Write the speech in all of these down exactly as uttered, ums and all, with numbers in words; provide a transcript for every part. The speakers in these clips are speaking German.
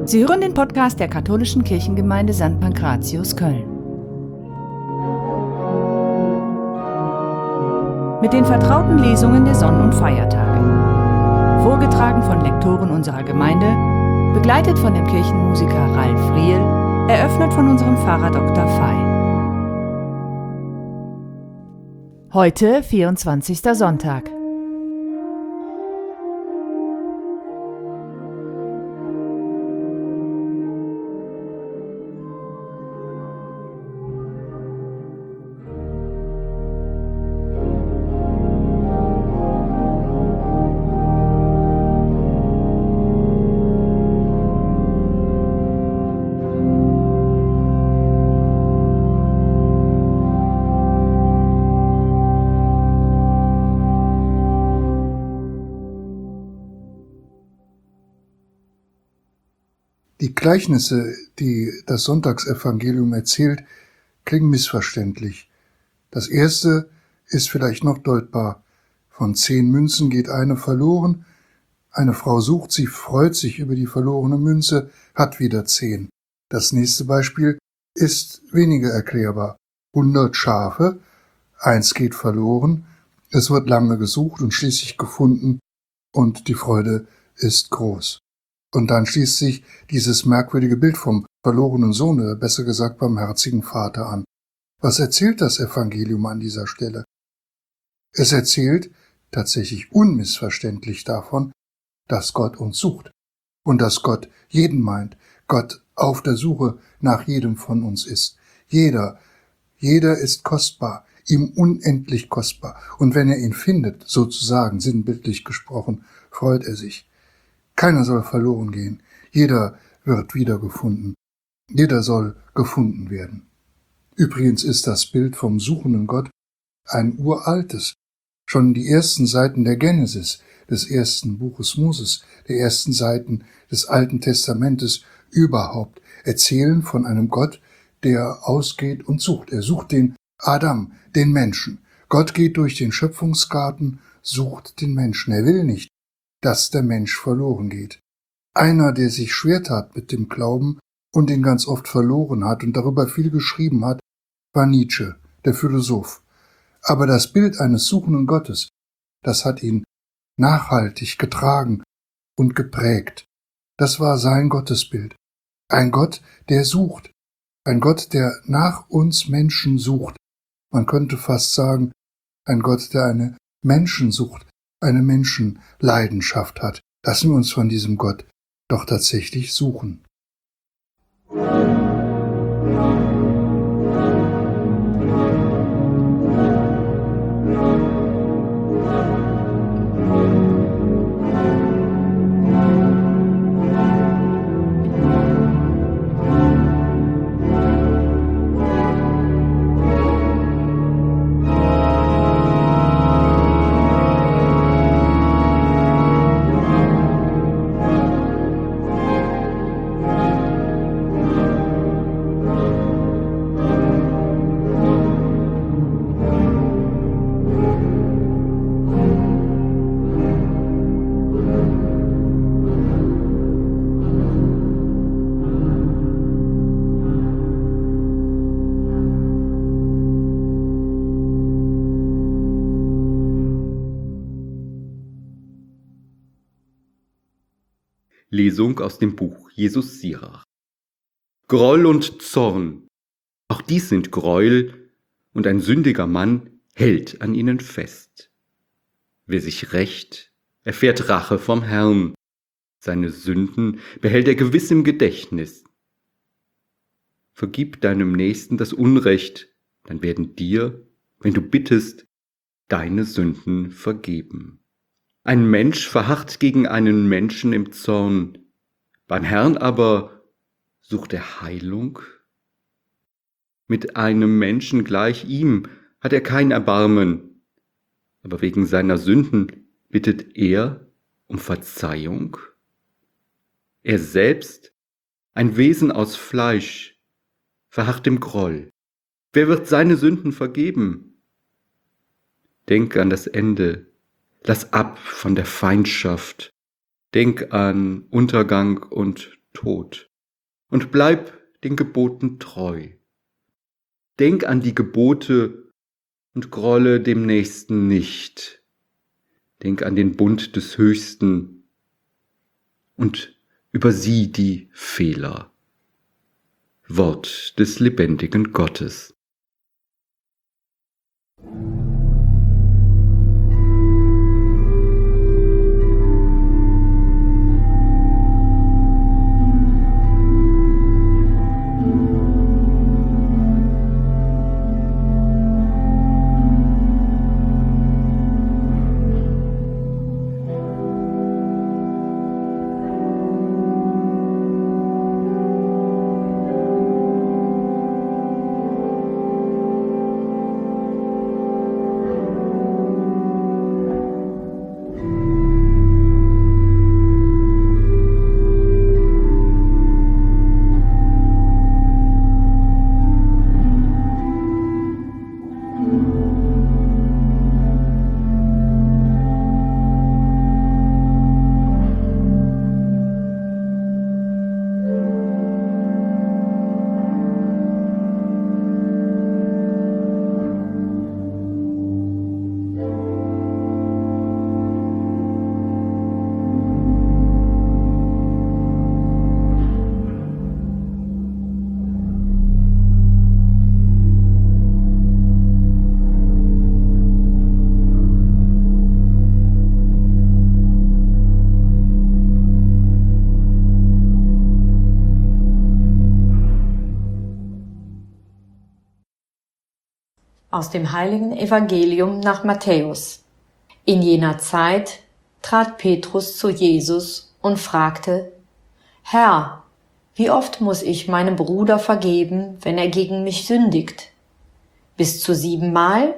Sie hören den Podcast der Katholischen Kirchengemeinde Sankt Pankratius Köln. Mit den vertrauten Lesungen der Sonn- und Feiertage. Vorgetragen von Lektoren unserer Gemeinde, begleitet von dem Kirchenmusiker Ralf Riehl, eröffnet von unserem Pfarrer Doktor Fey. Heute vierundzwanzigster Sonntag. Die Gleichnisse, die das Sonntagsevangelium erzählt, klingen missverständlich. Das erste ist vielleicht noch deutbar. Von zehn Münzen geht eine verloren. Eine Frau sucht sie, freut sich über die verlorene Münze, hat wieder zehn. Das nächste Beispiel ist weniger erklärbar. Hundert Schafe, eins geht verloren, es wird lange gesucht und schließlich gefunden und die Freude ist groß. Und dann schließt sich dieses merkwürdige Bild vom verlorenen Sohn, oder besser gesagt barmherzigen Vater an. Was erzählt das Evangelium an dieser Stelle? Es erzählt tatsächlich unmissverständlich davon, dass Gott uns sucht und dass Gott jeden meint, Gott auf der Suche nach jedem von uns ist. Jeder, jeder ist kostbar, ihm unendlich kostbar. Und wenn er ihn findet, sozusagen sinnbildlich gesprochen, freut er sich. Keiner soll verloren gehen. Jeder wird wiedergefunden. Jeder soll gefunden werden. Übrigens ist das Bild vom suchenden Gott ein uraltes. Schon die ersten Seiten der Genesis, des ersten Buches Moses, der ersten Seiten des Alten Testamentes überhaupt erzählen von einem Gott, der ausgeht und sucht. Er sucht den Adam, den Menschen. Gott geht durch den Schöpfungsgarten, sucht den Menschen. Er will nicht, dass der Mensch verloren geht. Einer, der sich schwer tat mit dem Glauben und ihn ganz oft verloren hat und darüber viel geschrieben hat, war Nietzsche, der Philosoph. Aber das Bild eines suchenden Gottes, das hat ihn nachhaltig getragen und geprägt. Das war sein Gottesbild. Ein Gott, der sucht. Ein Gott, der nach uns Menschen sucht. Man könnte fast sagen, ein Gott, der eine Menschensucht, eine Menschenleidenschaft hat. Lassen wir uns von diesem Gott doch tatsächlich suchen. Lesung aus dem Buch Jesus Sirach. Groll und Zorn, auch dies sind Gräuel, und ein sündiger Mann hält an ihnen fest. Wer sich rächt, erfährt Rache vom Herrn, seine Sünden behält er gewiss im Gedächtnis. Vergib deinem Nächsten das Unrecht, dann werden dir, wenn du bittest, deine Sünden vergeben. Ein Mensch verharrt gegen einen Menschen im Zorn, beim Herrn aber sucht er Heilung. Mit einem Menschen gleich ihm hat er kein Erbarmen, aber wegen seiner Sünden bittet er um Verzeihung. Er selbst, ein Wesen aus Fleisch, verharrt im Groll. Wer wird seine Sünden vergeben? Denk an das Ende. Lass ab von der Feindschaft. Denk an Untergang und Tod. Und bleib den Geboten treu. Denk an die Gebote und grolle dem Nächsten nicht. Denk an den Bund des Höchsten und übersieh die Fehler. Wort des lebendigen Gottes. Aus dem heiligen Evangelium nach Matthäus. In jener Zeit trat Petrus zu Jesus und fragte: Herr, wie oft muss ich meinem Bruder vergeben, wenn er gegen mich sündigt? Bis zu siebenmal?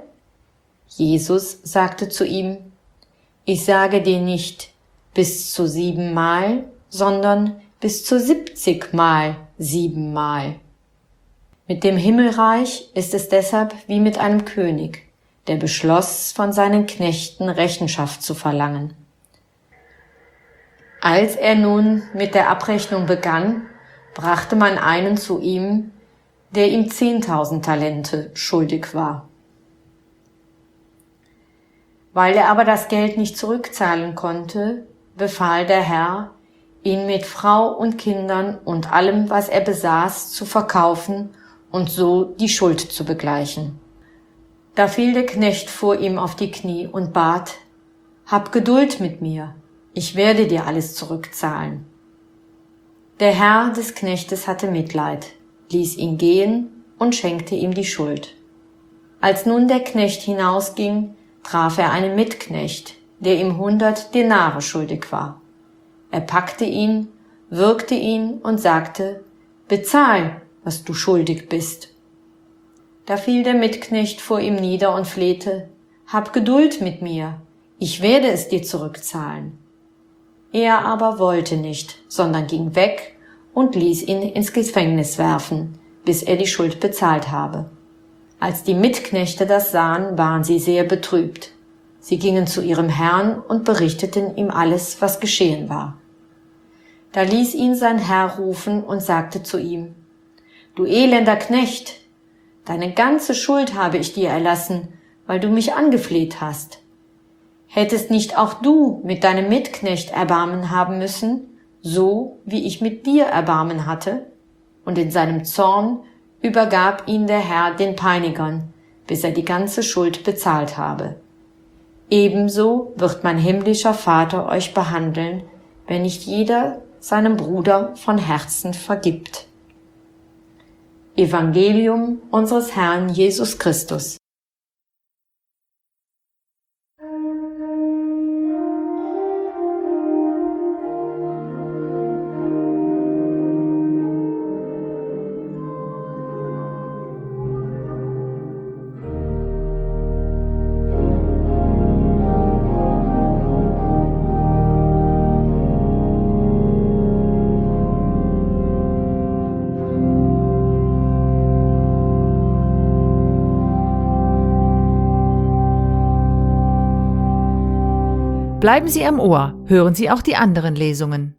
Jesus sagte zu ihm: Ich sage dir nicht bis zu siebenmal, sondern bis zu siebzigmal siebenmal. Mit dem Himmelreich ist es deshalb wie mit einem König, der beschloss, von seinen Knechten Rechenschaft zu verlangen. Als er nun mit der Abrechnung begann, brachte man einen zu ihm, der ihm zehntausend Talente schuldig war. Weil er aber das Geld nicht zurückzahlen konnte, befahl der Herr, ihn mit Frau und Kindern und allem, was er besaß, zu verkaufen und so die Schuld zu begleichen. Da fiel der Knecht vor ihm auf die Knie und bat: Hab Geduld mit mir, ich werde dir alles zurückzahlen. Der Herr des Knechtes hatte Mitleid, ließ ihn gehen und schenkte ihm die Schuld. Als nun der Knecht hinausging, traf er einen Mitknecht, der ihm hundert Denare schuldig war. Er packte ihn, würgte ihn und sagte: Bezahl, was du schuldig bist. Da fiel der Mitknecht vor ihm nieder und flehte: Hab Geduld mit mir, ich werde es dir zurückzahlen. Er aber wollte nicht, sondern ging weg und ließ ihn ins Gefängnis werfen, bis er die Schuld bezahlt habe. Als die Mitknechte das sahen, waren sie sehr betrübt. Sie gingen zu ihrem Herrn und berichteten ihm alles, was geschehen war. Da ließ ihn sein Herr rufen und sagte zu ihm: Du elender Knecht, deine ganze Schuld habe ich dir erlassen, weil du mich angefleht hast. Hättest nicht auch du mit deinem Mitknecht Erbarmen haben müssen, so wie ich mit dir Erbarmen hatte? Und in seinem Zorn übergab ihn der Herr den Peinigern, bis er die ganze Schuld bezahlt habe. Ebenso wird mein himmlischer Vater euch behandeln, wenn nicht jeder seinem Bruder von Herzen vergibt. Evangelium unseres Herrn Jesus Christus. Bleiben Sie am Ohr, hören Sie auch die anderen Lesungen.